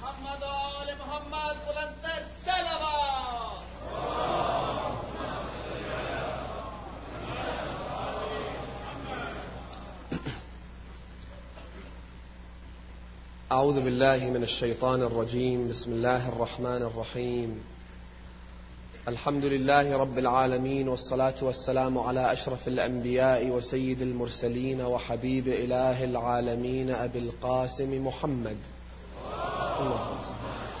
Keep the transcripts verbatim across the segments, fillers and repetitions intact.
محمد و آل محمد بلندتر صلوات. أعوذ بالله من الشيطان الرجيم. بسم الله الرحمن الرحيم. الحمد لله رب العالمين، والصلاة والسلام على أشرف الأنبياء وسيد المرسلين وحبيب إله العالمين أبي القاسم محمد. اللهم صل.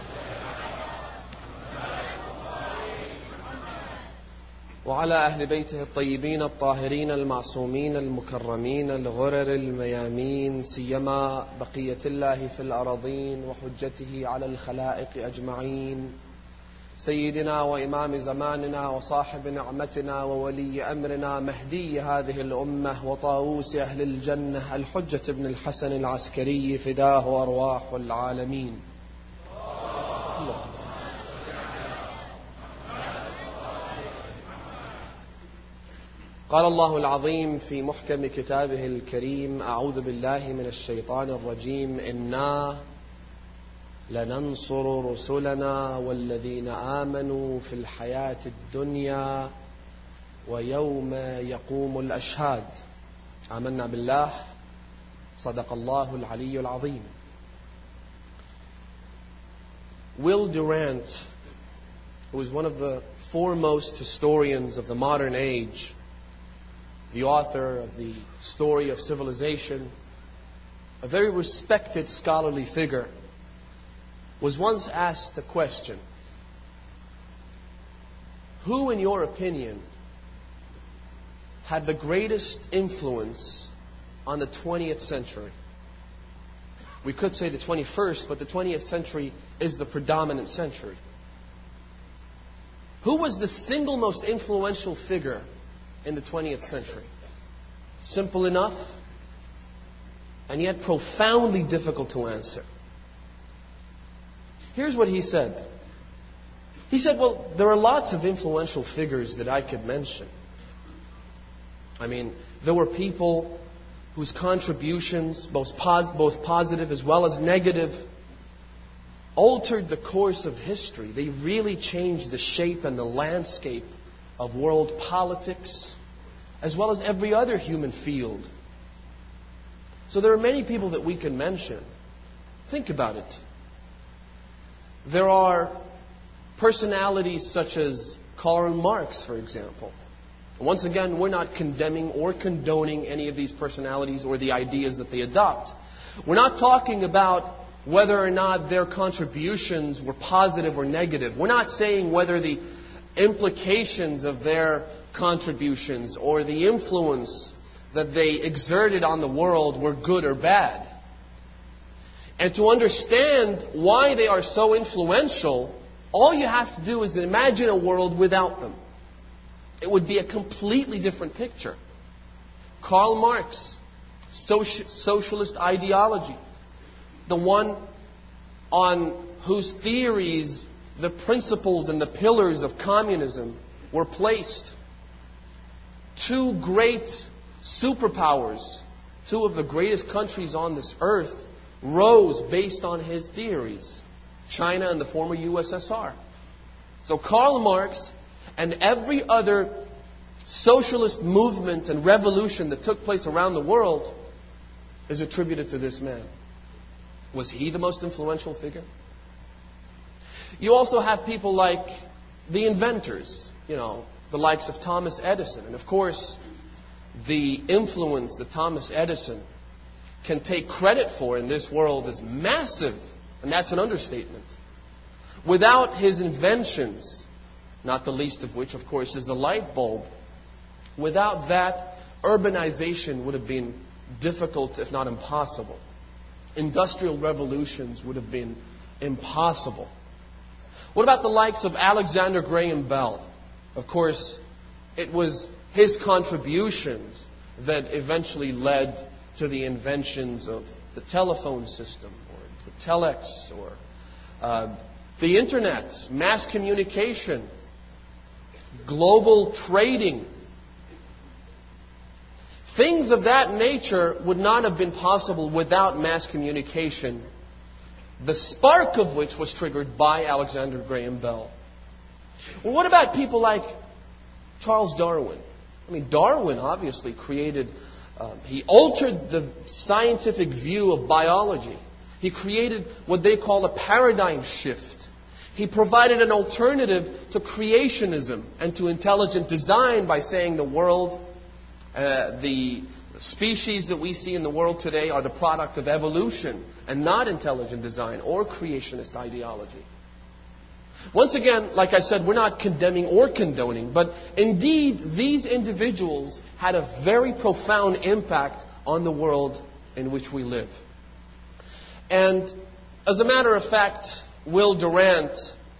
وعلى أهل بيته الطيبين الطاهرين المعصومين المكرمين الغرر الميامين، سيما بقية الله في الأراضين وحجته على الخلائق أجمعين، سيدنا وإمام زماننا وصاحب نعمتنا وولي أمرنا مهدي هذه الأمة وطاووس أهل الجنة الحجة بن الحسن العسكري، فداه أرواح العالمين. اللهم صل. قال الله العظيم في محكم كتابه الكريم: أعوذ بالله من الشيطان الرجيم. إنا لننصر رسلنا والذين آمنوا في الحياة الدنيا ويوم يقوم الأشهاد. آمنا بالله. صدق الله العلي العظيم. Will Durant, who is one of the foremost historians of the modern age, the author of the Story of Civilization, a very respected scholarly figure, was once asked a question: who, in your opinion, had the greatest influence on the twentieth century? We could say the twenty-first, but the twentieth century is the predominant century. Who was the single most influential figure in the twentieth century? Simple enough, and yet profoundly difficult to answer. Here's what he said. He said, well, there are lots of influential figures that I could mention. I mean, there were people whose contributions, both, pos- both positive as well as negative, altered the course of history. They really changed the shape and the landscape of world politics, as well as every other human field. So there are many people that we can mention. Think about it. There are personalities such as Karl Marx, for example. Once again, we're not condemning or condoning any of these personalities or the ideas that they adopt. We're not talking about whether or not their contributions were positive or negative. We're not saying whether the implications of their contributions or the influence that they exerted on the world were good or bad. And to understand why they are so influential, all you have to do is imagine a world without them. It would be a completely different picture. Karl Marx, soci- socialist ideology, the one on whose theories the principles and the pillars of communism were placed. Two great superpowers, two of the greatest countries on this earth, rose based on his theories. China and the former U S S R. So Karl Marx and every other socialist movement and revolution that took place around the world is attributed to this man. Was he the most influential figure? You also have people like the inventors, you know, the likes of Thomas Edison. And of course, the influence that Thomas Edison can take credit for in this world is massive. And that's an understatement. Without his inventions, not the least of which, of course, is the light bulb, without that, urbanization would have been difficult, if not impossible. Industrial revolutions would have been impossible. What about the likes of Alexander Graham Bell? Of course, it was his contributions that eventually led to the inventions of the telephone system, or the telex, or uh, the internet, mass communication, global trading. Things of that nature would not have been possible without mass communication the spark of which was triggered by Alexander Graham Bell. Well, what about people like Charles Darwin? I mean, Darwin obviously created, um, he altered the scientific view of biology. He created what they call a paradigm shift. He provided an alternative to creationism and to intelligent design by saying the world, uh, the species that we see in the world today are the product of evolution and not intelligent design or creationist ideology. Once again, like I said, we're not condemning or condoning, but indeed these individuals had a very profound impact on the world in which we live. And as a matter of fact, Will Durant,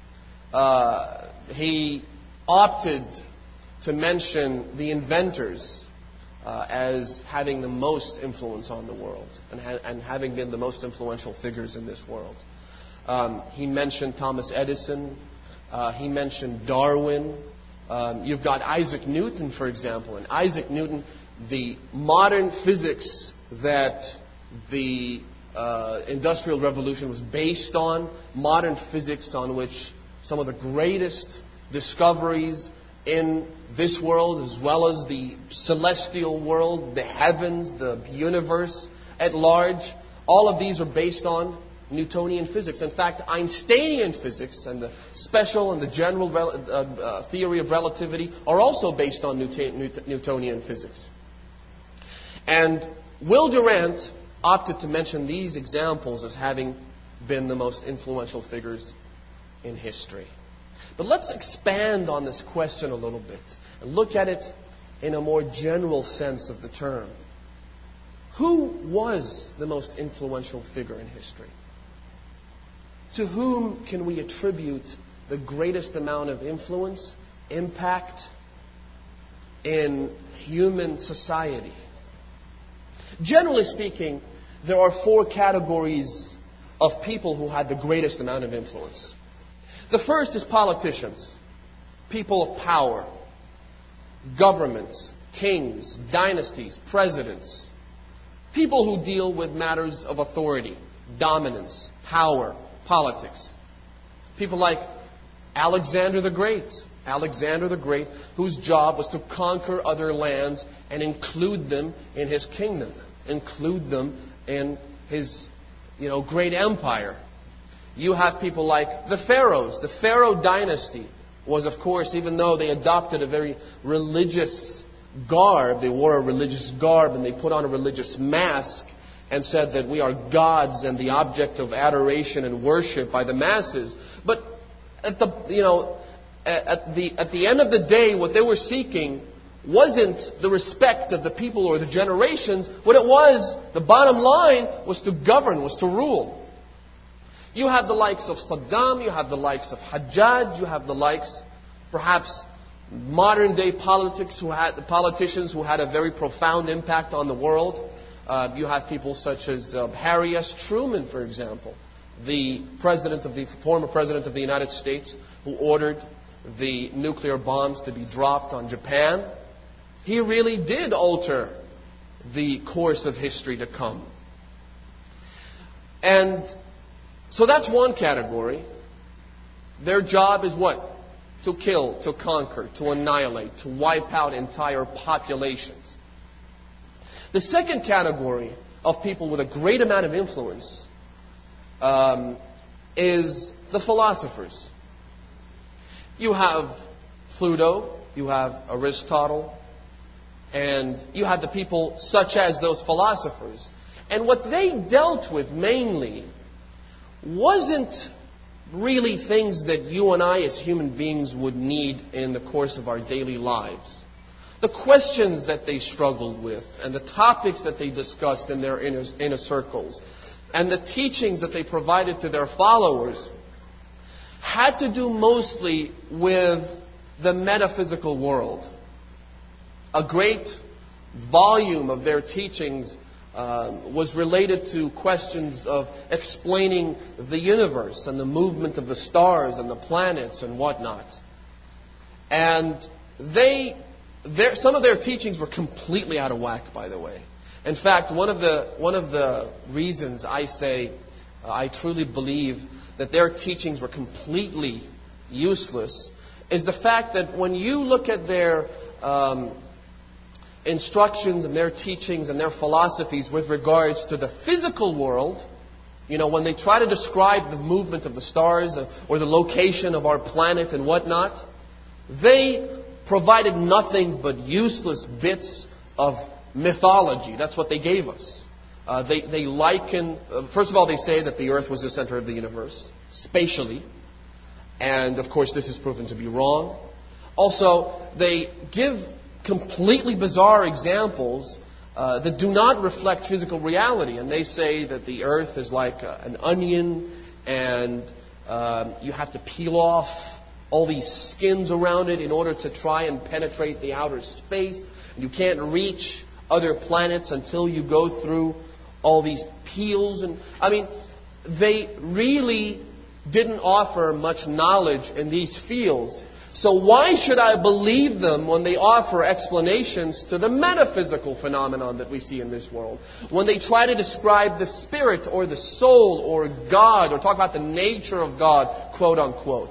uh, he opted to mention the inventors Uh, as having the most influence on the world and, ha- and having been the most influential figures in this world. Um, he mentioned Thomas Edison. Uh, he mentioned Darwin. Um, you've got Isaac Newton, for example. And Isaac Newton, the modern physics that the uh, Industrial Revolution was based on, modern physics on which some of the greatest discoveries in this world, as well as the celestial world, the heavens, the universe at large, all of these are based on Newtonian physics. In fact, Einsteinian physics and the special and the general rel- uh, uh, theory of relativity are also based on Newt- Newtonian physics. And Will Durant opted to mention these examples as having been the most influential figures in history. But let's expand on this question a little bit and look at it in a more general sense of the term. Who was the most influential figure in history? To whom can we attribute the greatest amount of influence, impact in human society? Generally speaking, there are four categories of people who had the greatest amount of influence. The first is politicians, people of power, governments, kings, dynasties, presidents, people who deal with matters of authority, dominance, power, politics. People like Alexander the Great. Alexander the Great, whose job was to conquer other lands and include them in his kingdom, include them in his, you know, great empire. You have people like the pharaohs. The Pharaoh dynasty was, of course, even though they adopted a very religious garb, they wore a religious garb and they put on a religious mask and said that we are gods and the object of adoration and worship by the masses. But at the, you know, at the, at the end of the day, what they were seeking wasn't the respect of the people or the generations. What it was, the bottom line, was to govern, was to rule. You have the likes of Saddam, you have the likes of Hajjaj, you have the likes, perhaps, modern day politics who had politicians who had a very profound impact on the world. Uh, you have people such as uh, Harry S. Truman, for example, the president of the former president of the United States, who ordered the nuclear bombs to be dropped on Japan. He really did alter the course of history to come. And so that's one category. Their job is what? To kill, to conquer, to annihilate, to wipe out entire populations. The second category of people with a great amount of influence um, is the philosophers. You have Plato, you have Aristotle, and you have the people such as those philosophers. And what they dealt with mainly wasn't really things that you and I as human beings would need in the course of our daily lives. The questions that they struggled with and the topics that they discussed in their inner, inner circles and the teachings that they provided to their followers had to do mostly with the metaphysical world. A great volume of their teachings uh, was related to questions of explaining the universe and the movement of the stars and the planets and whatnot. And they, their, some of their teachings were completely out of whack, by the way. In fact, one of the one of the reasons I say I truly believe that their teachings were completely useless, is the fact that when you look at their um, instructions and their teachings and their philosophies with regards to the physical world, you know, when they try to describe the movement of the stars or the location of our planet and whatnot, they provided nothing but useless bits of mythology. That's what they gave us. Uh, they, they liken, uh, first of all, they say that the earth was the center of the universe, spatially. And, of course, this is proven to be wrong. Also, they give completely bizarre examples uh, that do not reflect physical reality. And they say that the earth is like a, an onion, and um, you have to peel off all these skins around it in order to try and penetrate the outer space. And you can't reach other planets until you go through all these peels. And I mean, they really didn't offer much knowledge in these fields. So why should I believe them when they offer explanations to the metaphysical phenomenon that we see in this world? When they try to describe the spirit or the soul or God or talk about the nature of God, quote unquote.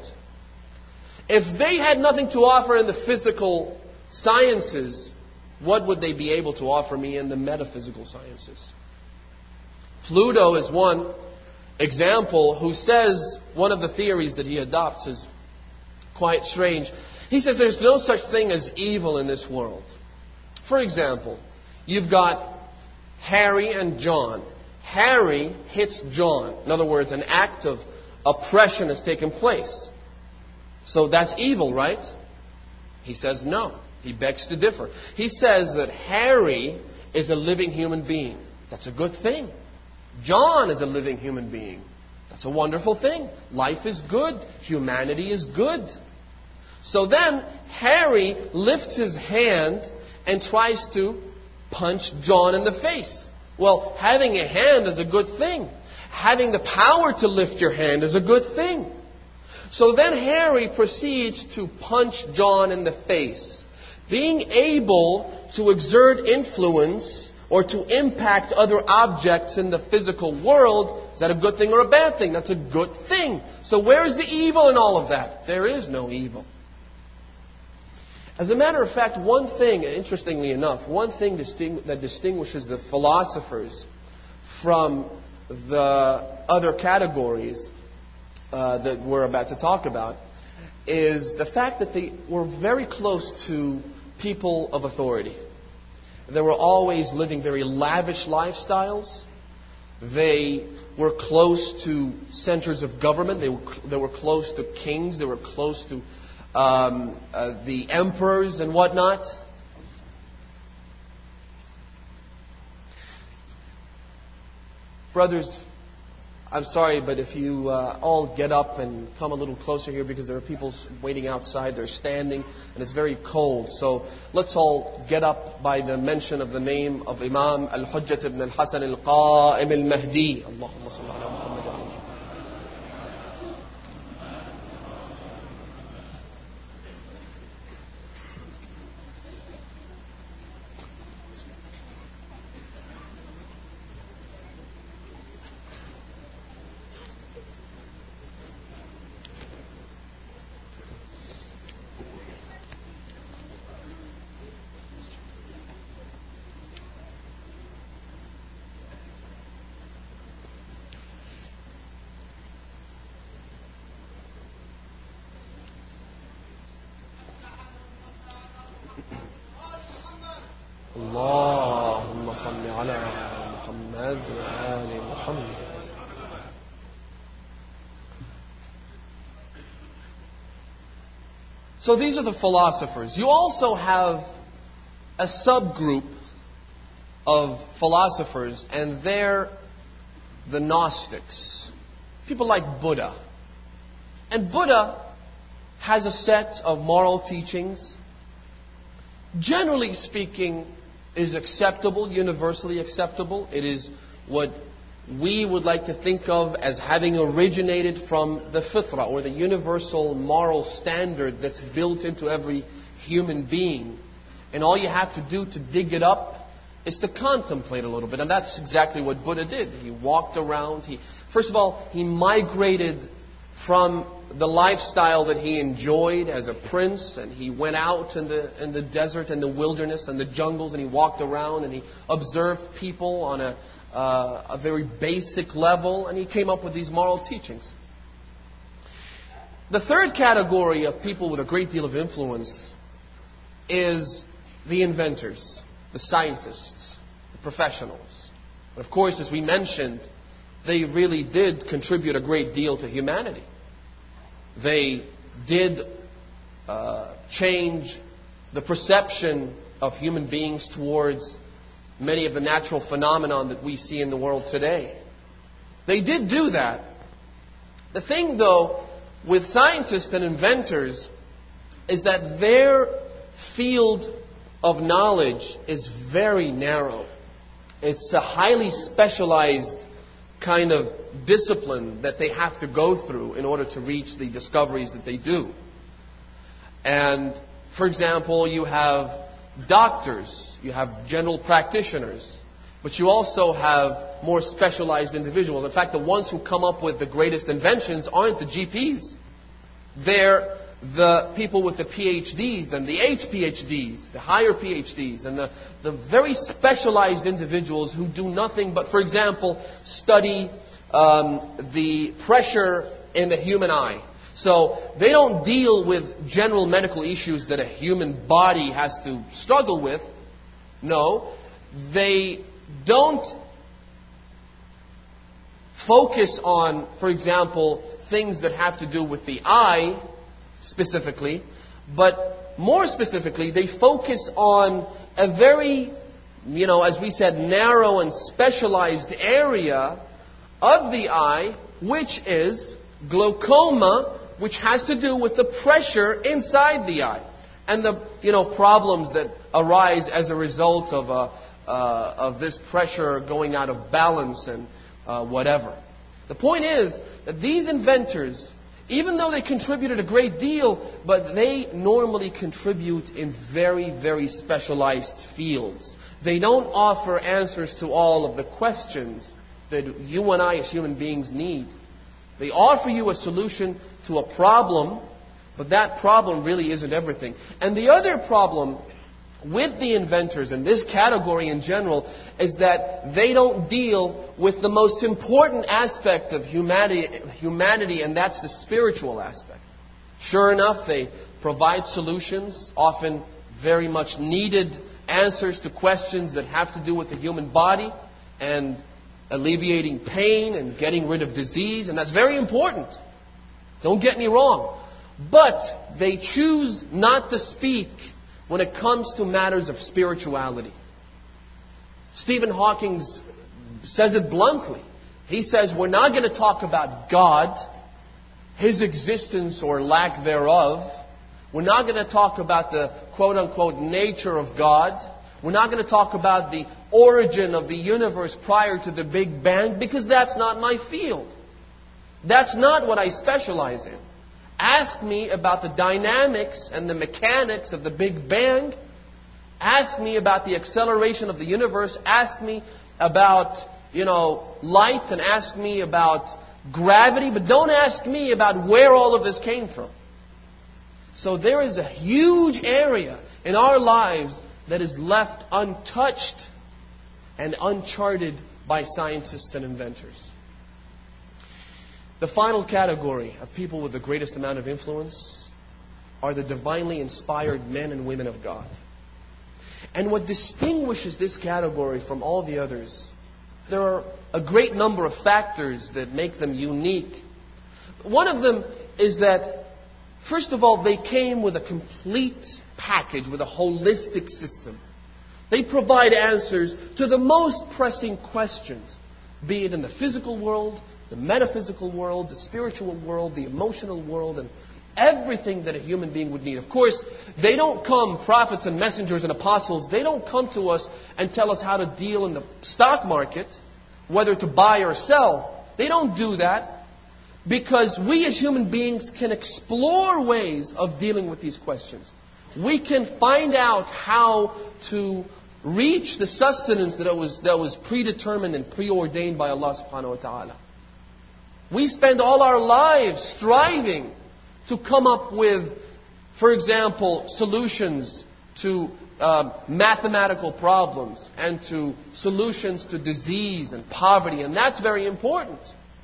If they had nothing to offer in the physical sciences, what would they be able to offer me in the metaphysical sciences? Pluto is one example who says one of the theories that he adopts is quite strange. He says there's no such thing as evil in this world. For example, you've got Harry and John. Harry hits John. In other words, an act of oppression has taken place. So that's evil, right? He says no. He begs to differ. He says that Harry is a living human being. That's a good thing. John is a living human being. That's a wonderful thing. Life is good. Humanity is good. So then Harry lifts his hand and tries to punch John in the face. Well, having a hand is a good thing. Having the power to lift your hand is a good thing. So then Harry proceeds to punch John in the face. Being able to exert influence or to impact other objects in the physical world, is that a good thing or a bad thing? That's a good thing. So where is the evil in all of that? There is no evil. As a matter of fact, one thing, interestingly enough, one thing disting- that distinguishes the philosophers from the other categories uh, that we're about to talk about is the fact that they were very close to people of authority. They were always living very lavish lifestyles. They were close to centers of government. They were, they were close to kings. They were close to um, uh, the emperors and whatnot. Brothers, I'm sorry, but if you uh, all get up and come a little closer here, because there are people waiting outside, they're standing, and it's very cold. So let's all get up by the mention of the name of Imam Al-Hujjat ibn Al-Hasan Al-Qa'im Al-Mahdi. Allahumma salli ala Muhammad. اللهم صل على محمد وآل محمد. So these are the philosophers. You also have a subgroup of philosophers, and they're the Gnostics. People like Buddha. And Buddha has a set of moral teachings. Generally speaking, is acceptable, universally acceptable. It is what we would like to think of as having originated from the fitra, or the universal moral standard that's built into every human being. And all you have to do to dig it up is to contemplate a little bit. And that's exactly what Buddha did. He walked around. He, first of all, he migrated from the lifestyle that he enjoyed as a prince, and he went out in the in the desert and the wilderness and the jungles, and he walked around and he observed people on a uh, a very basic level, and he came up with these moral teachings. The third category of people with a great deal of influence is the inventors, the scientists, the professionals. And of course, as we mentioned, they really did contribute a great deal to humanity. They did uh, change the perception of human beings towards many of the natural phenomena that we see in the world today. They did do that. The thing, though, with scientists and inventors is that their field of knowledge is very narrow. It's a highly specialized kind of discipline that they have to go through in order to reach the discoveries that they do. And, for example, you have doctors, you have general practitioners, but you also have more specialized individuals. In fact, the ones who come up with the greatest inventions aren't the G Ps. They're the people with the P H Ds and the H P H Ds, the higher P H Ds, and the, the very specialized individuals who do nothing but, for example, study um, the pressure in the human eye. So they don't deal with general medical issues that a human body has to struggle with. No, they don't focus on, for example, things that have to do with the eye specifically, but more specifically, they focus on a very, you know, as we said, narrow and specialized area of the eye, which is glaucoma, which has to do with the pressure inside the eye and the, you know, problems that arise as a result of uh, uh, of this pressure going out of balance and uh, whatever. The point is that these inventors, even though they contributed a great deal, but they normally contribute in very, very specialized fields. They don't offer answers to all of the questions that you and I as human beings need. They offer you a solution to a problem, but that problem really isn't everything. And the other problem with the inventors in this category in general is that they don't deal with the most important aspect of humanity, humanity, and that's the spiritual aspect. Sure enough, they provide solutions, often very much needed answers to questions that have to do with the human body and alleviating pain and getting rid of disease, and that's very important. Don't get me wrong. But they choose not to speak when it comes to matters of spirituality. Stephen Hawking says it bluntly. He says, we're not going to talk about God, His existence or lack thereof. We're not going to talk about the quote-unquote nature of God. We're not going to talk about the origin of the universe prior to the Big Bang, because that's not my field. That's not what I specialize in. Ask me about the dynamics and the mechanics of the Big Bang. Ask me about the acceleration of the universe. Ask me about, you know, light, and ask me about gravity. But don't ask me about where all of this came from. So there is a huge area in our lives that is left untouched and uncharted by scientists and inventors. The final category of people with the greatest amount of influence are the divinely inspired men and women of God. And what distinguishes this category from all the others, there are a great number of factors that make them unique. One of them is that, first of all, they came with a complete package, with a holistic system. They provide answers to the most pressing questions, be it in the physical world, the metaphysical world, the spiritual world, the emotional world, and everything that a human being would need. Of course, they don't come, prophets and messengers and apostles, they don't come to us and tell us how to deal in the stock market, whether to buy or sell. They don't do that, because we as human beings can explore ways of dealing with these questions. We can find out how to reach the sustenance that was, that was predetermined and preordained by Allah subhanahu wa ta'ala. We spend all our lives striving to come up with, for example, solutions to uh, mathematical problems and to solutions to disease and poverty, and that's very important.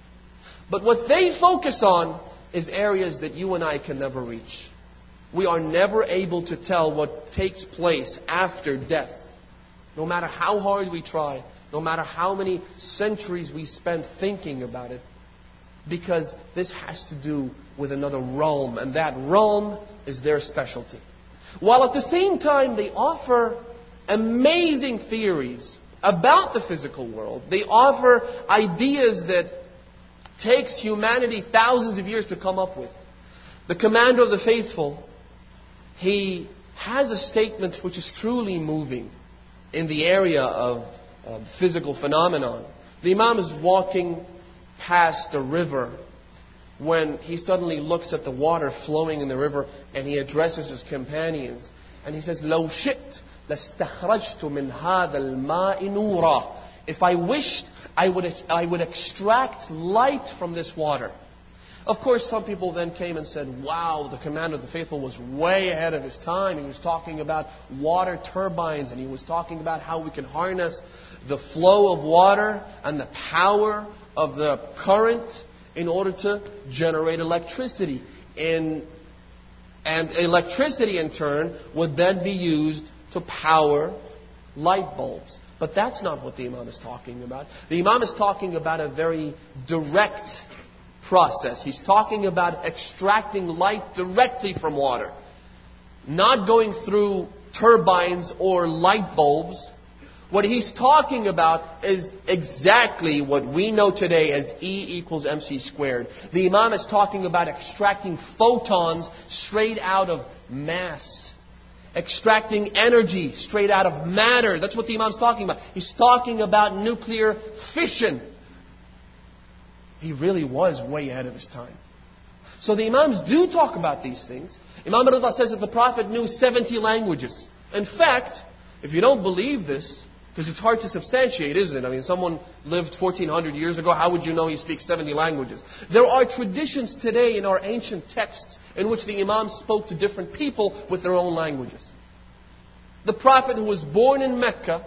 But what they focus on is areas that you and I can never reach. We are never able to tell what takes place after death. No matter how hard we try, no matter how many centuries we spend thinking about it, because this has to do with another realm, and that realm is their specialty. While at the same time they offer amazing theories about the physical world. They offer ideas that takes humanity thousands of years to come up with. The commander of the faithful, he has a statement which is truly moving in the area of uh, physical phenomenon. The Imam is walking past a river when he suddenly looks at the water flowing in the river, and he addresses his companions and he says, لو شئت لاستخرجت من هذا الماء نورا. If I wished, I would I would extract light from this water. Of course, some people then came and said, wow, the commander of the faithful was way ahead of his time. He was talking about water turbines, and he was talking about how we can harness the flow of water and the power of the current in order to generate electricity. In, and electricity, in turn, would then be used to power light bulbs. But that's not what the Imam is talking about. The Imam is talking about a very direct process. He's talking about extracting light directly from water, not going through turbines or light bulbs. What he's talking about is exactly what we know today as E equals mc squared. The Imam is talking about extracting photons straight out of mass, extracting energy straight out of matter. That's what the Imam's talking about. He's talking about nuclear fission. He really was way ahead of his time. So the Imams do talk about these things. Imam Rida says that the Prophet knew seventy languages. In fact, if you don't believe this, because it's hard to substantiate, isn't it? I mean, someone lived fourteen hundred years ago. How would you know he speaks seventy languages? There are traditions today in our ancient texts in which the Imams spoke to different people with their own languages. The Prophet, who was born in Mecca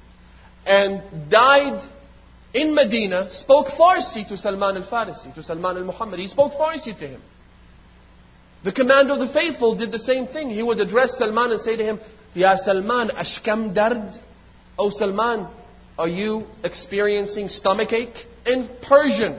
and died in Medina, spoke Farsi to Salman al-Farisi, to Salman al-Muhammadi. He spoke Farsi to him. The commander of the faithful did the same thing. He would address Salman and say to him, Ya Salman, ashkam dard? Oh Salman, are you experiencing stomachache? In Persian.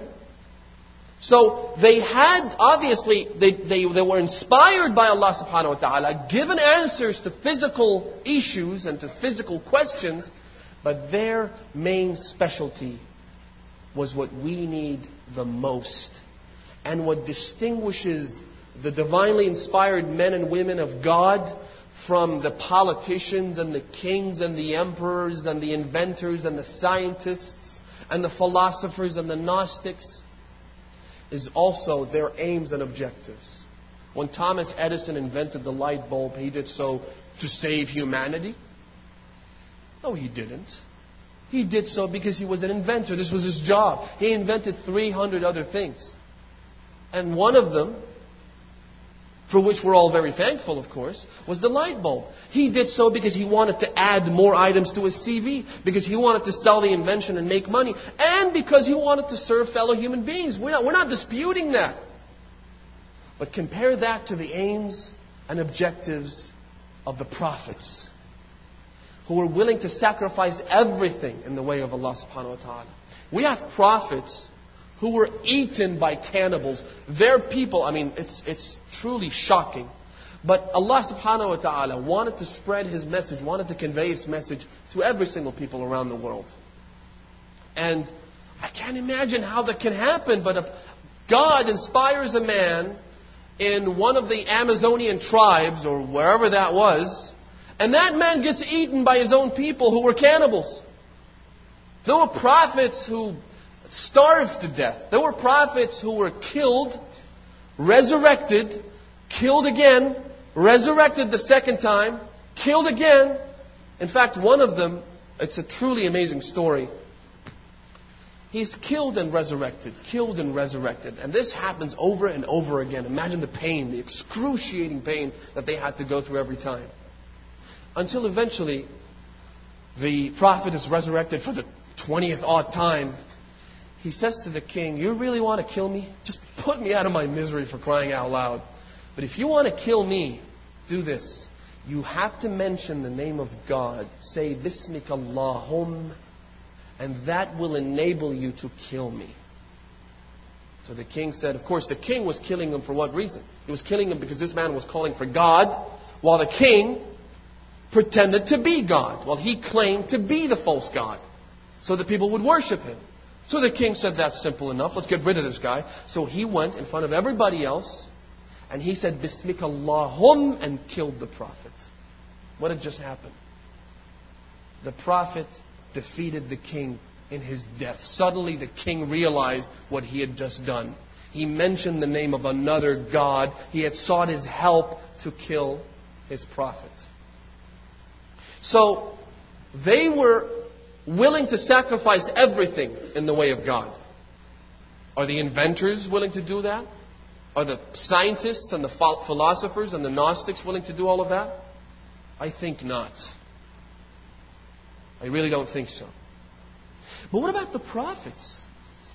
So they had, obviously, they, they, they were inspired by Allah subhanahu wa ta'ala, given answers to physical issues and to physical questions, but their main specialty was what we need the most. And what distinguishes the divinely inspired men and women of God from the politicians and the kings and the emperors and the inventors and the scientists and the philosophers and the Gnostics is also their aims and objectives. When Thomas Edison invented the light bulb, he did so to save humanity? No, he didn't. He did so because he was an inventor. This was his job. He invented three hundred other things. And one of them, for which we're all very thankful, of course, was the light bulb. He did so because he wanted to add more items to his C V, because he wanted to sell the invention and make money, and because he wanted to serve fellow human beings. We're not, we're not disputing that. But compare that to the aims and objectives of the prophets, who were willing to sacrifice everything in the way of Allah subhanahu wa ta'ala. We have prophets who were eaten by cannibals. Their people, I mean, it's it's truly shocking. But Allah subhanahu wa ta'ala wanted to spread His message, wanted to convey His message to every single people around the world. And I can't imagine how that can happen, but if God inspires a man in one of the Amazonian tribes, or wherever that was, and that man gets eaten by his own people who were cannibals. There were prophets who starved to death. There were prophets who were killed, resurrected, killed again, resurrected the second time, killed again, In fact, one of them, it's a truly amazing story. He's killed and resurrected, killed and resurrected. And this happens over and over again. Imagine the pain, the excruciating pain that they had to go through every time. Until eventually, the prophet is resurrected for the twentieth odd time. He says to the king, you really want to kill me? Just put me out of my misery, for crying out loud. But if you want to kill me, do this. You have to mention the name of God. Say, Bismika Allahum, and that will enable you to kill me. So the king said, of course, the king was killing him for what reason? He was killing him because this man was calling for God, while the king pretended to be God. Well, he claimed to be the false God, so that people would worship him. So the king said, that's simple enough. Let's get rid of this guy. So he went in front of everybody else, and he said, Bismika Allahum, and killed the prophet. What had just happened? The prophet defeated the king in his death. Suddenly the king realized what he had just done. He mentioned the name of another God. He had sought his help to kill his prophet. So they were willing to sacrifice everything in the way of God. Are the inventors willing to do that? Are the scientists and the philosophers and the Gnostics willing to do all of that? I think not. I really don't think so. But what about the prophets?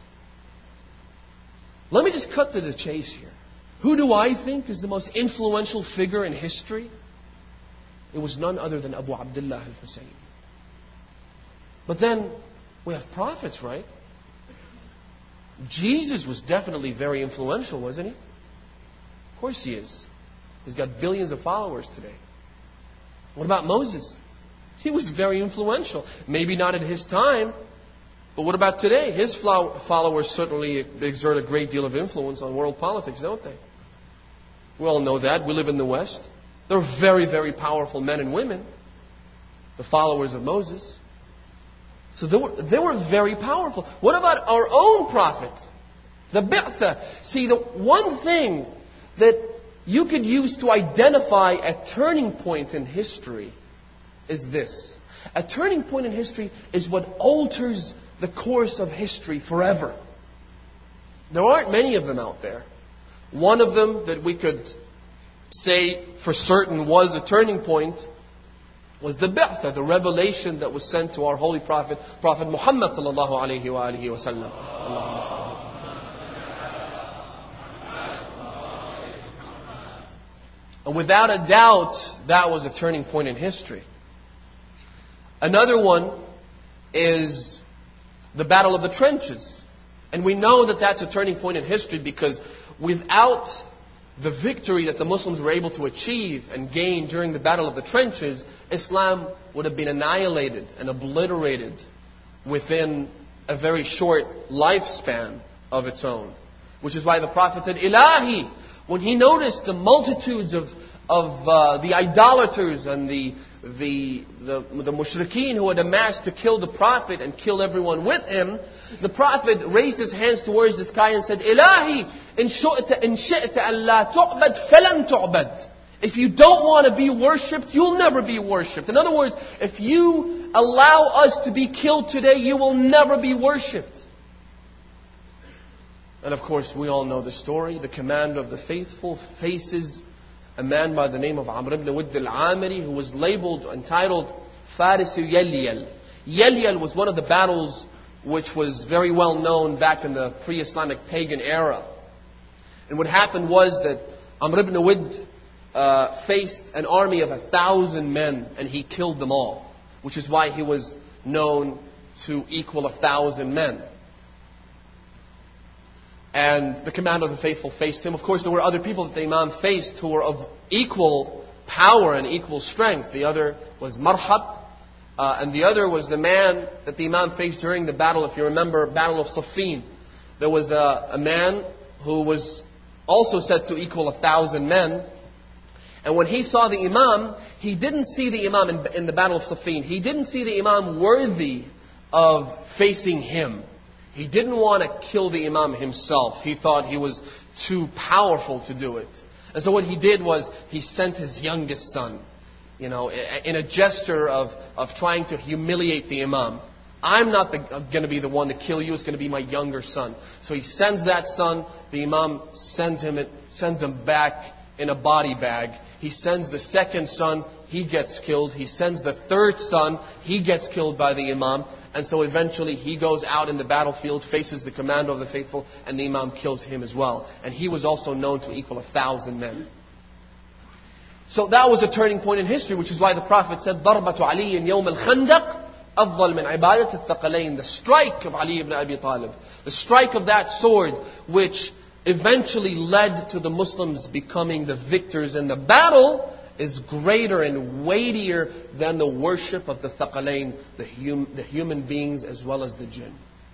Let me just cut to the chase here. Who do I think is the most influential figure in history? It was none other than Abu Abdullah al-Hussein. But then we have prophets, right? Jesus was definitely very influential, wasn't he? Of course he is. He's got billions of followers today. What about Moses? He was very influential. Maybe not at his time, but what about today? His followers certainly exert a great deal of influence on world politics, don't they? We all know that. We live in the West. They're very, very powerful men and women, the followers of Moses. So they were, they were very powerful. What about our own prophet? The Bi'tha. See, the one thing that you could use to identify a turning point in history is this. A turning point in history is what alters the course of history forever. There aren't many of them out there. One of them that we could say for certain was a turning point was the Bi'tha, the revelation that was sent to our holy prophet, Prophet Muhammad sallallahu alayhi wa alihi wa sallam. And without a doubt, that was a turning point in history. Another one is the Battle of the Trenches. And we know that that's a turning point in history because without the victory that the Muslims were able to achieve and gain during the Battle of the Trenches, Islam would have been annihilated and obliterated within a very short lifespan of its own. Which is why the Prophet said, Ilahi, when he noticed the multitudes of, of uh, the idolaters and the The, the, the mushrikeen who had amassed to kill the Prophet and kill everyone with him, the Prophet raised his hands towards the sky and said, Ilahi, in shi'ta in shi'ta an la tu'bad falan tu'bad. If you don't want to be worshipped, you'll never be worshipped. In other words, if you allow us to be killed today, you will never be worshipped. And of course, we all know the story. The commander of the faithful faces a man by the name of Amr ibn Wudd al-Amiri, who was labeled, entitled Farisu Yalyal. Yalyal was one of the battles which was very well known back in the pre-Islamic pagan era. And what happened was that Amr ibn Wudd uh, faced an army of a thousand men, and he killed them all, which is why he was known to equal a thousand men. And the commander of the faithful faced him. Of course, there were other people that the Imam faced who were of equal power and equal strength. The other was Marhab. Uh, and the other was the man that the Imam faced during the battle, if you remember, Battle of Siffin. There was a, a man who was also said to equal a thousand men. And when he saw the Imam, he didn't see the Imam in, in the Battle of Siffin. He didn't see the Imam worthy of facing him. He didn't want to kill the Imam himself. He thought he was too powerful to do it. And so what he did was he sent his youngest son. you know, in a gesture of, of trying to humiliate the Imam. I'm not going to be the one to kill you. It's going to be my younger son. So he sends that son. The Imam sends him, sends him back in a body bag. He sends the second son. He gets killed. He sends the third son. He gets killed by the Imam. And so eventually he goes out in the battlefield, faces the commander of the faithful, and the Imam kills him as well. And he was also known to equal a thousand men. So that was a turning point in history, which is why the Prophet said, ضَرْبَةُ عَلِيٍّ يَوْمَ الْخَنْدَقِ أفضل من عبادة الثقلين. The strike of Ali ibn Abi Talib, the strike of that sword, which eventually led to the Muslims becoming the victors in the battle, is greater and weightier than the worship of the thaqalain, the, hum, the human beings as well as the jinn.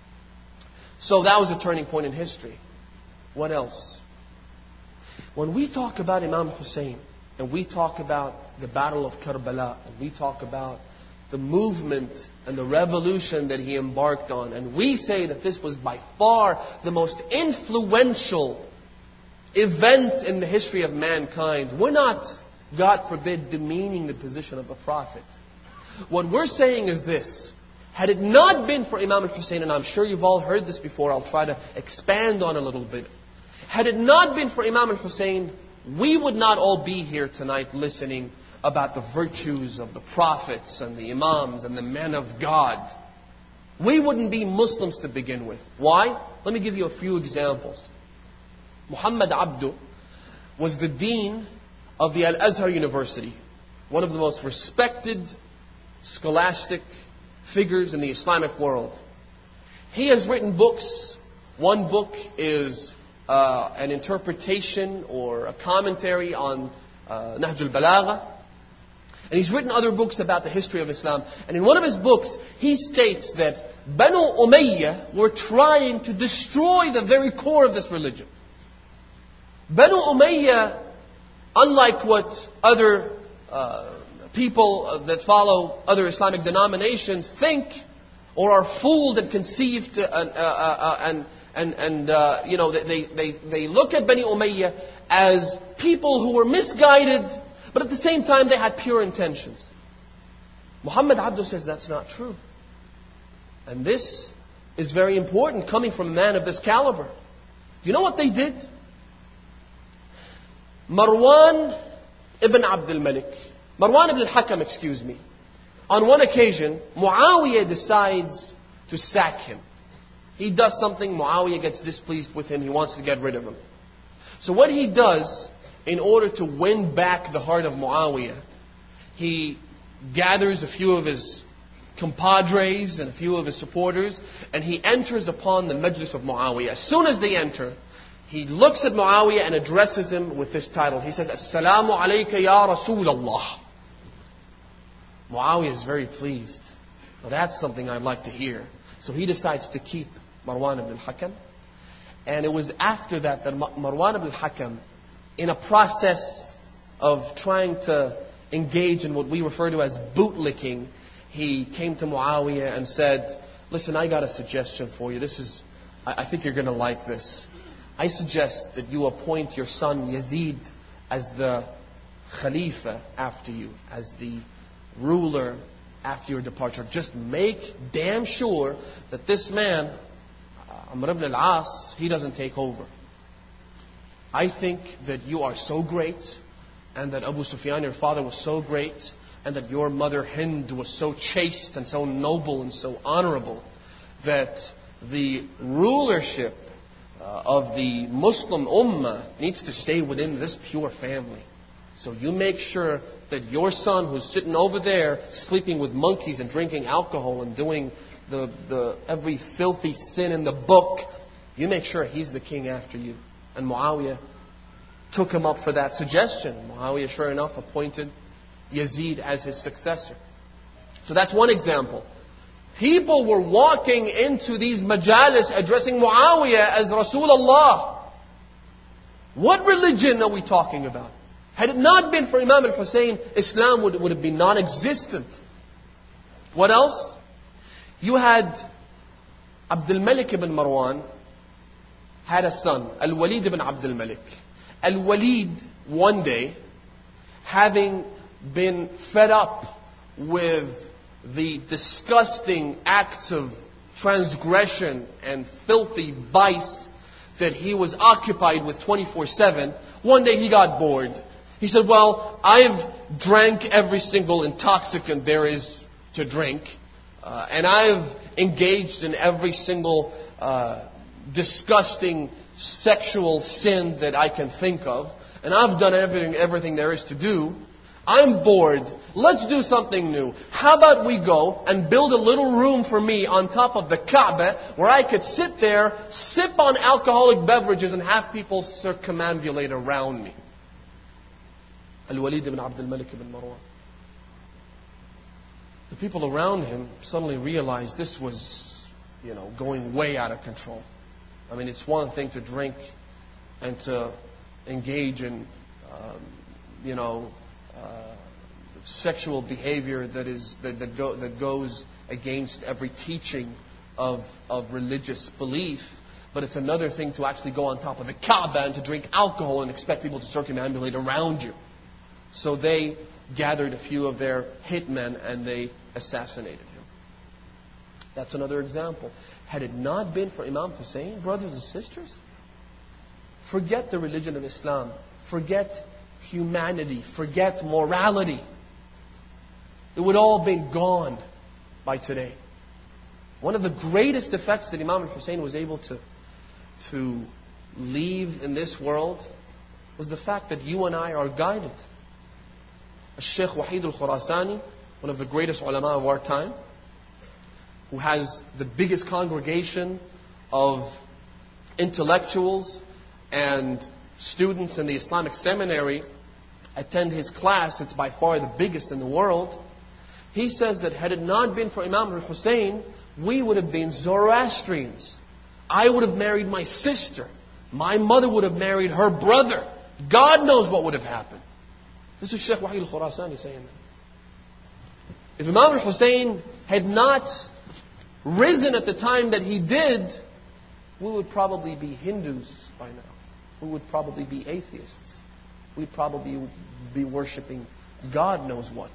So that was a turning point in history. What else? When we talk about Imam Hussein, and we talk about the Battle of Karbala, and we talk about the movement and the revolution that he embarked on, and we say that this was by far the most influential event in the history of mankind, we're not, God forbid, demeaning the position of the Prophet. What we're saying is this: had it not been for Imam al-Hussein, and I'm sure you've all heard this before, I'll try to expand on a little bit. Had it not been for Imam al-Hussein, we would not all be here tonight listening about the virtues of the prophets and the imams and the men of God. We wouldn't be Muslims to begin with. Why? Let me give you a few examples. Muhammad Abdu was the dean of the Al-Azhar University, one of the most respected scholastic figures in the Islamic world. He has written books. One book is uh, an interpretation or a commentary on uh, Nahj al-Balagha. And he's written other books about the history of Islam. And in one of his books, he states that Banu Umayyah were trying to destroy the very core of this religion. Banu Umayyah, unlike what other uh, people that follow other Islamic denominations think, or are fooled and conceived, uh, uh, uh, and and and uh, you know they they they look at Bani Umayyah as people who were misguided, but at the same time they had pure intentions. Muhammad Abdu says that's not true. And this is very important coming from a man of this caliber. Do you know what they did? Marwan ibn Abdul Malik, Marwan ibn al-Hakam, excuse me. On one occasion, Muawiyah decides to sack him. He does something, Muawiyah gets displeased with him, he wants to get rid of him. So what he does, in order to win back the heart of Muawiyah, he gathers a few of his compadres and a few of his supporters, and he enters upon the majlis of Muawiyah. As soon as they enter, he looks at Muawiyah and addresses him with this title. He says, Assalamu alayka ya Rasul Allah. Muawiyah is very pleased. Well, that's something I'd like to hear. So he decides to keep Marwan ibn al-Hakam. And it was after that that Marwan ibn al-Hakam, in a process of trying to engage in what we refer to as bootlicking, he came to Muawiyah and said, listen, I got a suggestion for you. This is, I, I think you're going to like this. I suggest that you appoint your son Yazid as the Khalifa after you, as the ruler after your departure. Just make damn sure that this man, Amr ibn al-As, he doesn't take over. I think that you are so great, and that Abu Sufyan, your father, was so great, and that your mother Hind was so chaste and so noble and so honorable, that the rulership uh, of the Muslim Ummah needs to stay within this pure family. So you make sure that your son, who's sitting over there sleeping with monkeys and drinking alcohol and doing the, the every filthy sin in the book, you make sure he's the king after you. And Muawiyah took him up for that suggestion. Muawiyah, sure enough, appointed Yazid as his successor. So that's one example. People were walking into these majalis addressing Muawiyah as Rasulullah. What religion are we talking about? Had it not been for Imam al-Hussein, Islam would, would have been non-existent. What else? You had Abdul Malik ibn Marwan had a son, Al-Walid ibn Abdul Malik. Al-Walid, one day, having been fed up with the disgusting acts of transgression and filthy vice that he was occupied with twenty-four seven, one day he got bored. He said, well, I've drank every single intoxicant there is to drink, uh, and I've engaged in every single uh, disgusting sexual sin that I can think of, and I've done everything, everything there is to do. I'm bored. Let's do something new. How about we go and build a little room for me on top of the Kaaba where I could sit there, sip on alcoholic beverages, and have people circumambulate around me. Al-Walid ibn Abd al-Malik ibn Marwan. The people around him suddenly realized this was, you know, going way out of control. I mean, it's one thing to drink and to engage in, um, you know, uh, sexual behavior that is that that, go, that goes against every teaching of of religious belief. But it's another thing to actually go on top of the Kaaba and to drink alcohol and expect people to circumambulate around you. So they gathered a few of their hitmen and they assassinated him. That's another example. Had it not been for Imam Hussein, brothers and sisters, forget the religion of Islam. Forget humanity. Forget morality. It would all have been gone by today. One of the greatest effects that Imam Hussein was able to, to leave in this world was the fact that you and I are guided. Sheikh Wahid al-Khurasani, one of the greatest ulama of our time, who has the biggest congregation of intellectuals and students in the Islamic seminary attend his class. It's by far the biggest in the world. He says that had it not been for Imam al-Hussein, we would have been Zoroastrians. I would have married my sister. My mother would have married her brother. God knows what would have happened. This is Sheikh Wahid al-Khurasani saying that. If Imam al-Hussein had not risen at the time that he did, we would probably be Hindus by now. We would probably be atheists. We'd probably be worshipping God knows what.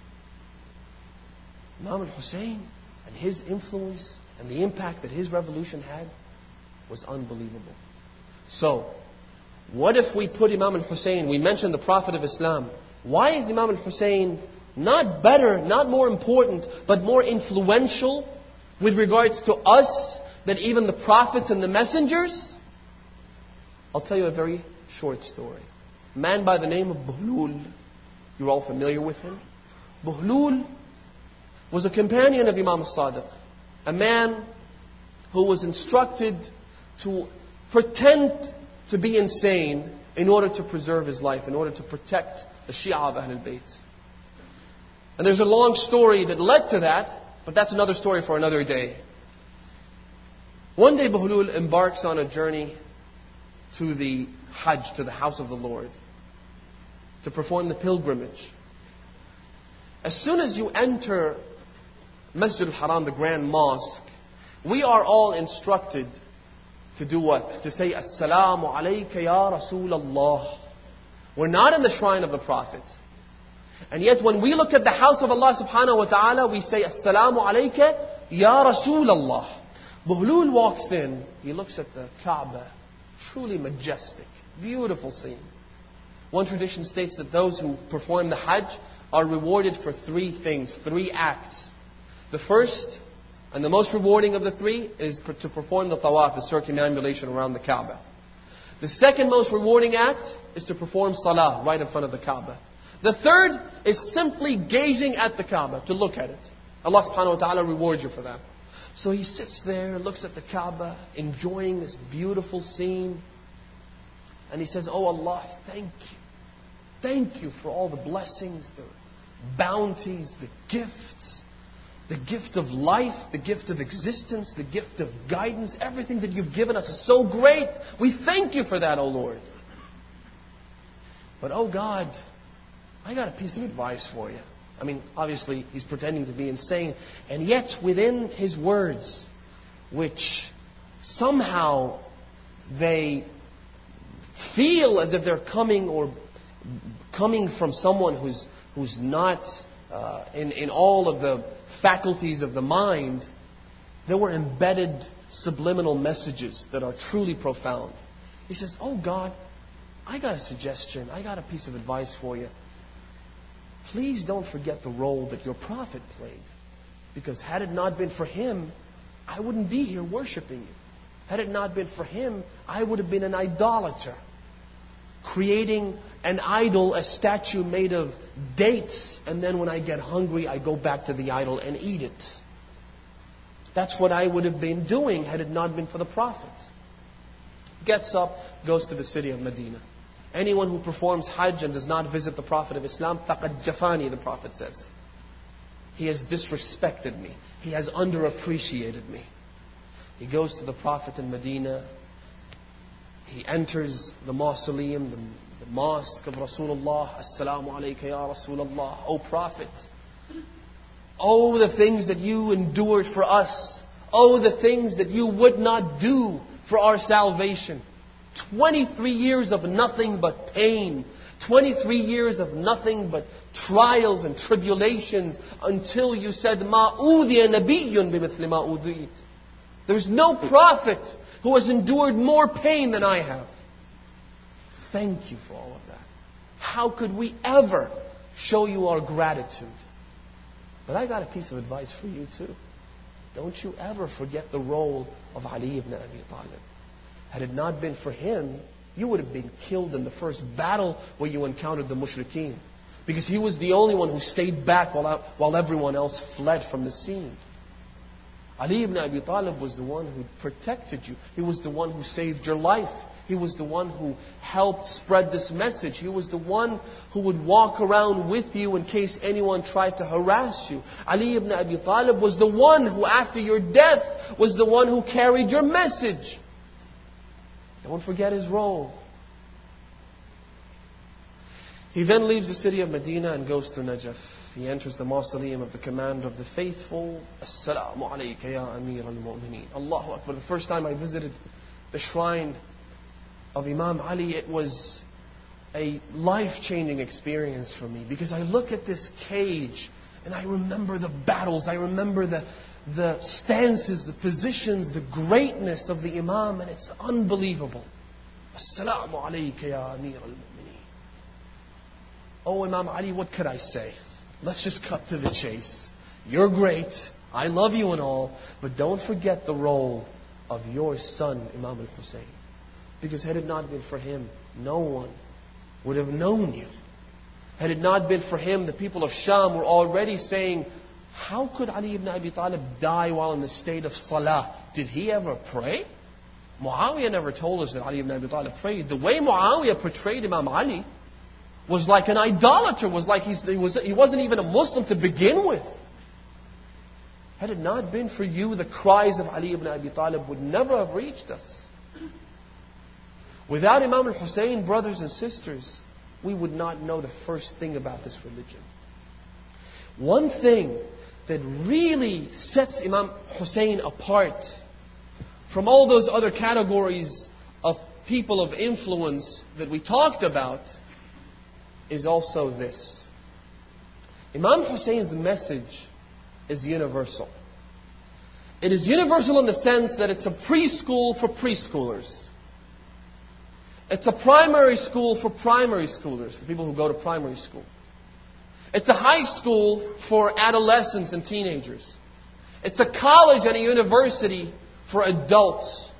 Imam al-Hussein and his influence and the impact that his revolution had was unbelievable. So, what if we put Imam al-Hussein, we mentioned the Prophet of Islam. Why is Imam al-Hussein not better, not more important, but more influential with regards to us than even the prophets and the messengers? I'll tell you a very short story. A man by the name of Buhlul. You're all familiar with him. Buhlul was a companion of Imam al-Sadiq. A man who was instructed to pretend to be insane in order to preserve his life, in order to protect the Shia of Ahlul Bayt. And there's a long story that led to that, but that's another story for another day. One day Buhlul embarks on a journey to the Hajj, to the house of the Lord, to perform the pilgrimage. As soon as you enter Masjid al-Haram, the Grand Mosque, we are all instructed to do what? To say, Assalamu alayka ya Rasulallah. We're not in the shrine of the Prophet. And yet when we look at the house of Allah subhanahu wa ta'ala, we say, Assalamu alayka ya Rasulallah. Buhlul walks in. He looks at the Kaaba. Truly majestic. Beautiful scene. One tradition states that those who perform the Hajj are rewarded for three things, three acts. The first and the most rewarding of the three is to perform the tawaf, the circumambulation around the Kaaba. The second most rewarding act is to perform salah right in front of the Kaaba. The third is simply gazing at the Kaaba, to look at it. Allah subhanahu wa ta'ala rewards you for that. So he sits there, looks at the Kaaba, enjoying this beautiful scene. And he says, Oh Allah, thank you. Thank you for all the blessings, the bounties, the gifts. The gift of life, the gift of existence, the gift of guidance, everything that you've given us is so great. We thank you for that, O Lord. But, oh God, I got a piece of advice for you. I mean, obviously, he's pretending to be insane. And yet, within his words, which somehow they feel as if they're coming or coming from someone who's, who's not uh, in, in all of the faculties of the mind, there were embedded subliminal messages that are truly profound. He says, oh God, I got a suggestion. I got a piece of advice for you. Please don't forget the role that your prophet played. Because had it not been for him, I wouldn't be here worshiping you. Had it not been for him, I would have been an idolater. Creating an idol, a statue made of dates, and then when I get hungry, I go back to the idol and eat it. That's what I would have been doing had it not been for the prophet. Gets up, goes to the city of Medina. Anyone who performs Hajj and does not visit the Prophet of Islam, faqad jafani, the Prophet says. He has disrespected me. He has underappreciated me. He goes to the Prophet in Medina. He enters the mausoleum, the, the mosque of Rasulullah. Assalamu alayka ya Rasulullah. O Prophet. Oh, the things that you endured for us. Oh, the things that you would not do for our salvation. twenty-three years of nothing but pain. twenty-three years of nothing but trials and tribulations until you said, مَا أُوذِيَ نَبِيٌّ بِمِثْلِ مَا أُوذِيتَ. There's no prophet who has endured more pain than I have. Thank you for all of that. How could we ever show you our gratitude? But I got a piece of advice for you too. Don't you ever forget the role of Ali ibn Abi Talib. Had it not been for him, you would have been killed in the first battle where you encountered the mushrikeen. Because he was the only one who stayed back while, while everyone else fled from the scene. Ali ibn Abi Talib was the one who protected you. He was the one who saved your life. He was the one who helped spread this message. He was the one who would walk around with you in case anyone tried to harass you. Ali ibn Abi Talib was the one who, after your death, was the one who carried your message. Don't forget his role. He then leaves the city of Medina and goes to Najaf. He enters the mausoleum of the commander of the faithful. Assalamu alayka ya Amir al-Mu'mineen. Allahu Akbar. The first time I visited the shrine of Imam Ali, it was a life-changing experience for me. Because I look at this cage and I remember the battles. I remember the, the stances, the positions, the greatness of the Imam. And it's unbelievable. Assalamu alayka ya Amir al-Mu'mineen. Oh Imam Ali, what could I say? Let's just cut to the chase. You're great. I love you and all. But don't forget the role of your son, Imam al-Hussein. Because had it not been for him, no one would have known you. Had it not been for him, the people of Sham were already saying, how could Ali ibn Abi Talib die while in the state of salah? Did he ever pray? Muawiyah never told us that Ali ibn Abi Talib prayed. The way Muawiyah portrayed Imam Ali was like an idolater, was like he's, he, was, he wasn't even a Muslim to begin with. Had it not been for you, the cries of Ali ibn Abi Talib would never have reached us. Without Imam al-Hussein, brothers and sisters, we would not know the first thing about this religion. One thing that really sets Imam Hussein apart from all those other categories of people of influence that we talked about is also this. Imam Hussein's message is universal. It is universal in the sense that it's a preschool for preschoolers. It's a primary school for primary schoolers, for people who go to primary school. It's a high school for adolescents and teenagers. It's a college and a university for adults.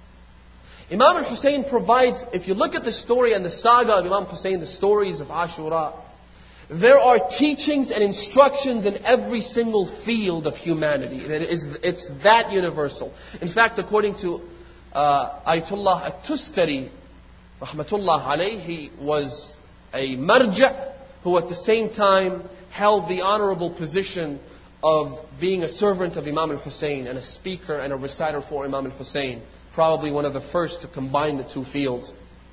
Imam al-Hussein provides, if you look at the story and the saga of Imam Hussein, the stories of Ashura, there are teachings and instructions in every single field of humanity. It is, it's that universal. In fact, according to uh, Ayatollah At-Tustari, Rahmatullah alayhi, he was a marja' who at the same time held the honorable position of being a servant of Imam al-Hussein and a speaker and a reciter for Imam al-Hussein. Probably one of the first to combine the two fields.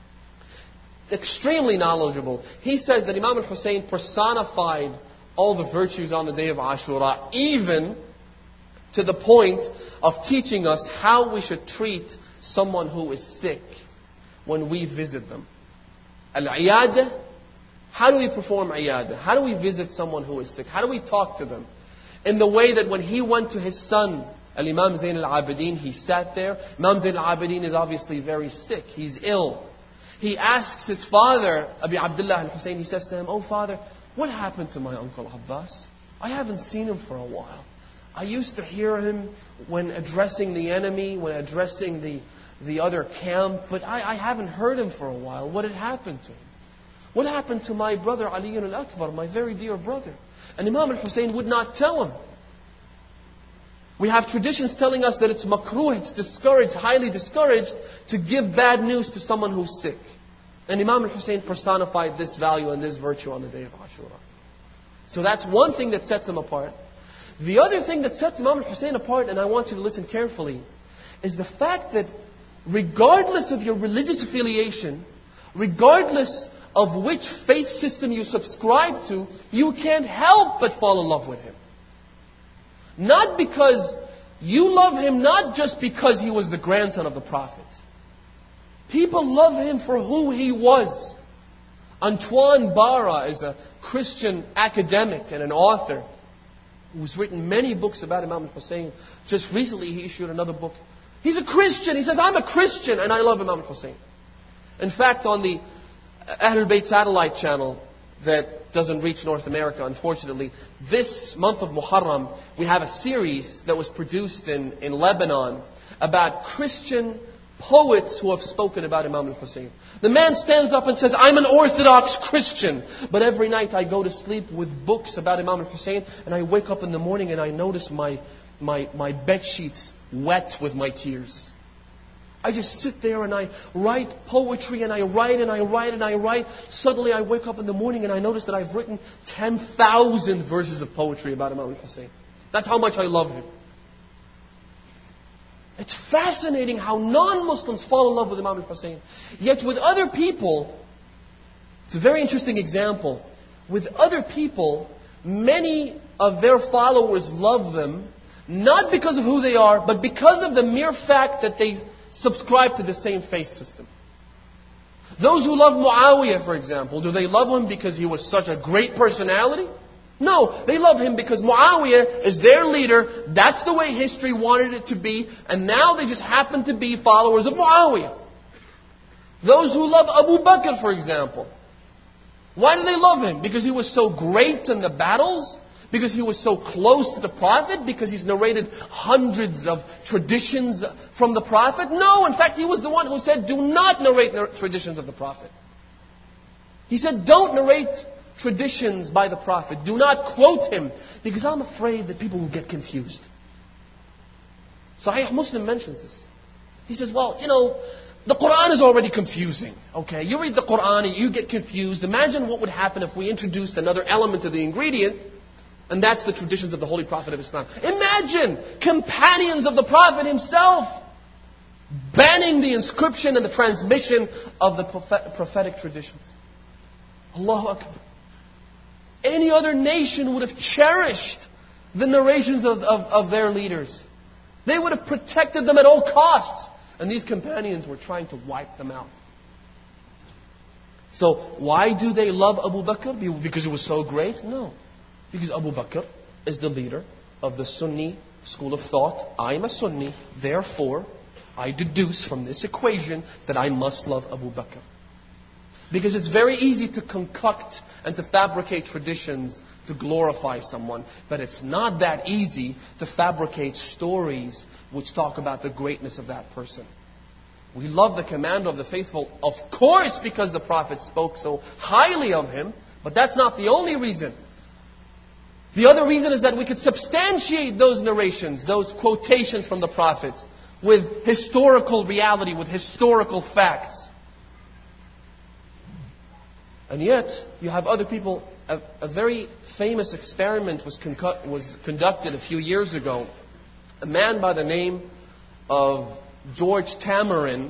Extremely knowledgeable. He says that Imam al-Hussein personified all the virtues on the day of Ashura, even to the point of teaching us how we should treat someone who is sick when we visit them. Al-iyada How do we perform iyadah? How do we visit someone who is sick? How do we talk to them? In the way that when he went to his son, Al-Imam Zayn al-Abidin, he sat there. Imam Zayn al-Abidin is obviously very sick. He's ill. He asks his father, Abi Abdullah al-Hussein, he says to him, "Oh father, what happened to my uncle Abbas? I haven't seen him for a while. I used to hear him when addressing the enemy, when addressing the, the other camp, but I, I haven't heard him for a while. What had happened to him? What happened to my brother Ali al-Akbar, my very dear brother?" And Imam al-Hussein would not tell him. We have traditions telling us that it's makruh, it's discouraged, highly discouraged, to give bad news to someone who's sick. And Imam al-Hussein personified this value and this virtue on the day of Ashura. So that's one thing that sets him apart. The other thing that sets Imam al-Hussein apart, and I want you to listen carefully, is the fact that regardless of your religious affiliation, regardless of which faith system you subscribe to, you can't help but fall in love with him. Not because you love him, not just because he was the grandson of the Prophet. People love him for who he was. Antoine Bara is a Christian academic and an author who's written many books about Imam al-Hussein. Just recently he issued another book. He's a Christian. He says, "I'm a Christian and I love Imam al-Hussein." In fact, on the Ahlul Bayt satellite channel that doesn't reach North America, unfortunately, this month of Muharram, we have a series that was produced in, in Lebanon about Christian poets who have spoken about Imam al-Hussein. The man stands up and says, "I'm an Orthodox Christian, but every night I go to sleep with books about Imam al-Hussein, and I wake up in the morning and I notice my, my, my bed sheets wet with my tears. I just sit there and I write poetry and I write and I write and I write. Suddenly I wake up in the morning and I notice that I've written ten thousand verses of poetry about Imam al-Hussein. That's how much I love him." It's fascinating how non-Muslims fall in love with Imam al-Hussein. Yet with other people, it's a very interesting example. With other people, many of their followers love them, not because of who they are, but because of the mere fact that they subscribe to the same faith system. Those who love Muawiyah, for example, do they love him because he was such a great personality? No, they love him because Muawiyah is their leader. That's the way history wanted it to be. And now they just happen to be followers of Muawiyah. Those who love Abu Bakr, for example. Why do they love him? Because he was so great in the battles? Because he was so close to the Prophet? Because he's narrated hundreds of traditions from the Prophet? No, in fact, he was the one who said, "Do not narrate traditions of the Prophet." He said, "Don't narrate traditions by the Prophet. Do not quote him, because I'm afraid that people will get confused." Sahih Muslim mentions this. He says, "Well, you know, the Quran is already confusing. Okay, you read the Quran and you get confused. Imagine what would happen if we introduced another element to the ingredient, and that's the traditions of the Holy Prophet of Islam." Imagine companions of the Prophet himself banning the inscription and the transmission of the prophetic traditions. Allahu Akbar. Any other nation would have cherished the narrations of, of, of their leaders. They would have protected them at all costs. And these companions were trying to wipe them out. So why do they love Abu Bakr? Because he was so great? No. Because Abu Bakr is the leader of the Sunni school of thought. I'm a Sunni, therefore I deduce from this equation that I must love Abu Bakr. Because it's very easy to concoct and to fabricate traditions to glorify someone. But it's not that easy to fabricate stories which talk about the greatness of that person. We love the commander of the faithful, of course, because the Prophet spoke so highly of him. But that's not the only reason. The other reason is that we could substantiate those narrations, those quotations from the Prophet, with historical reality, with historical facts. And yet, you have other people. A, a very famous experiment was, concu- was conducted a few years ago. A man by the name of George Tamarin,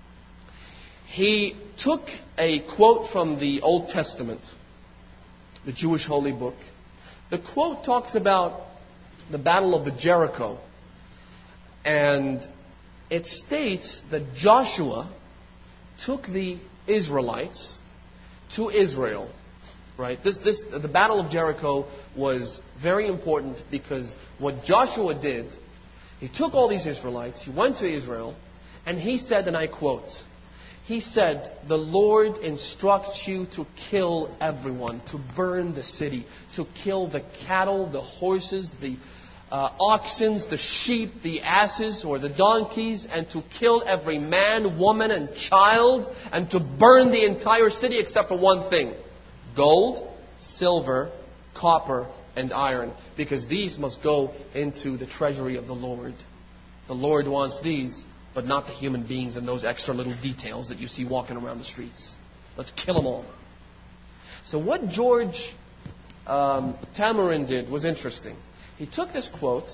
he took a quote from the Old Testament, the Jewish holy book. The quote talks about the Battle of the Jericho. And it states that Joshua took the Israelites to Israel Right? This, this, the Battle of Jericho was very important because what Joshua did, he took all these Israelites, he went to Israel, and he said, and I quote, he said, "The Lord instructs you to kill everyone, to burn the city, to kill the cattle, the horses, the uh, oxen, the sheep, the asses or the donkeys, and to kill every man, woman, and child, and to burn the entire city except for one thing: gold, silver, copper, and iron, because these must go into the treasury of the Lord. The Lord wants these, but not the human beings and those extra little details that you see walking around the streets. Let's kill them all." So what George um, Tamarin did was interesting. He took this quote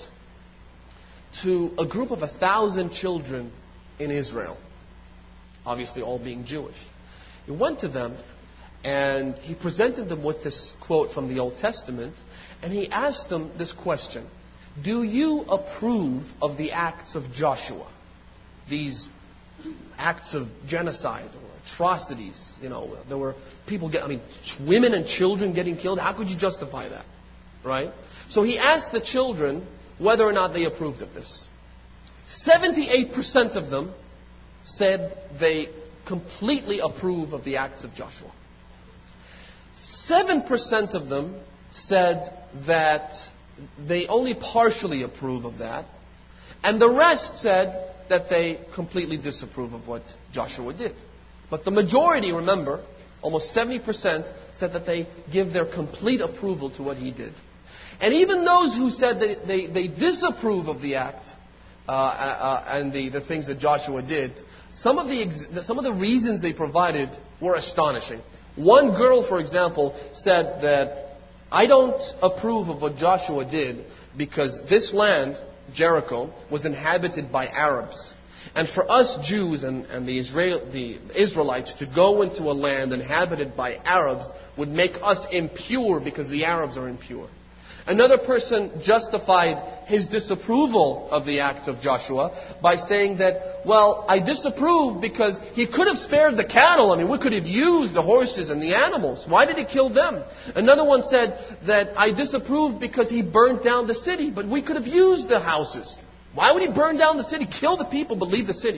to a group of a thousand children in Israel, obviously all being Jewish. He went to them and he presented them with this quote from the Old Testament, and he asked them this question: "Do you approve of the acts of Joshua? These acts of genocide or atrocities, you know, there were people get, I mean, women and children getting killed. How could you justify that?" Right? So he asked the children whether or not they approved of this. seventy-eight percent of them said they completely approve of the acts of Joshua. seven percent of them said that they only partially approve of that. And the rest said that they completely disapprove of what Joshua did. But the majority, remember, almost seventy percent, said that they give their complete approval to what he did. And even those who said that they, they disapprove of the act uh, uh, and the, the things that Joshua did, some of the ex- some of the reasons they provided were astonishing. One girl, for example, said that, "I don't approve of what Joshua did because this land, Jericho, was inhabited by Arabs. And for us Jews and, and the, Israel, the Israelites to go into a land inhabited by Arabs would make us impure because the Arabs are impure." Another person justified his disapproval of the act of Joshua by saying that, "Well, I disapprove because he could have spared the cattle. I mean, we could have used the horses and the animals. Why did he kill them?" Another one said that, "I disapprove because he burned down the city, but we could have used the houses. Why would he burn down the city, kill the people, but leave the city?"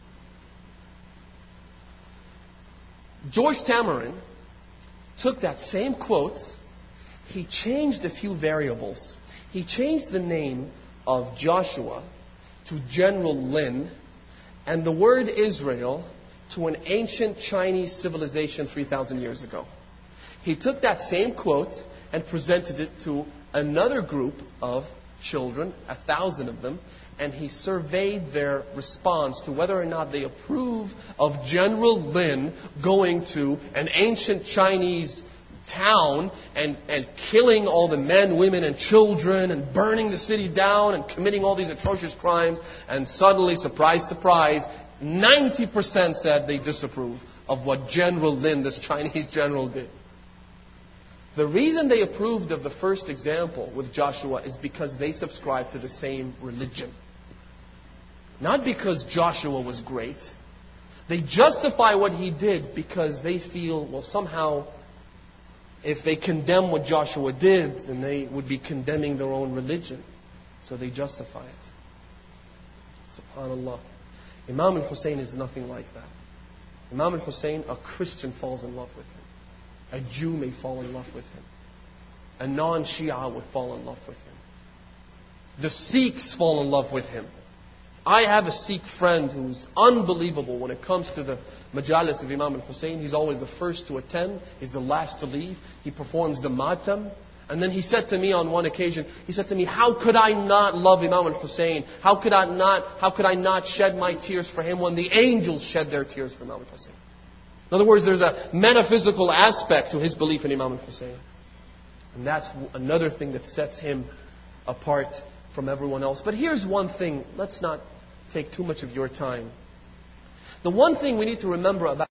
George Tamarin took that same quote. He changed a few variables. He changed the name of Joshua to General Lin and the word Israel to an ancient Chinese civilization three thousand years ago. He took that same quote and presented it to another group of children, a thousand of them, and he surveyed their response to whether or not they approve of General Lin going to an ancient Chinese town and, and killing all the men, women, and children and burning the city down and committing all these atrocious crimes. And suddenly, surprise, surprise, ninety percent said they disapprove of what General Lin, this Chinese general, did. The reason they approved of the first example with Joshua is because they subscribed to the same religion. Not because Joshua was great. They justify what he did because they feel, well, somehow, if they condemn what Joshua did, then they would be condemning their own religion. So they justify it. SubhanAllah. Imam al-Hussein is nothing like that. Imam al-Hussein, a Christian falls in love with him. A Jew may fall in love with him. A non-Shia would fall in love with him. The Sikhs fall in love with him. I have a Sikh friend who's unbelievable when it comes to the majalis of Imam al-Hussein. He's always the first to attend. He's the last to leave. He performs the matam. And then he said to me on one occasion, he said to me, "How could I not love Imam al-Hussein? How could I not, how could I not shed my tears for him when the angels shed their tears for Imam al-Hussein?" In other words, there's a metaphysical aspect to his belief in Imam al-Hussein. And that's another thing that sets him apart from everyone else. But here's one thing. Let's not take too much of your time. The one thing we need to remember about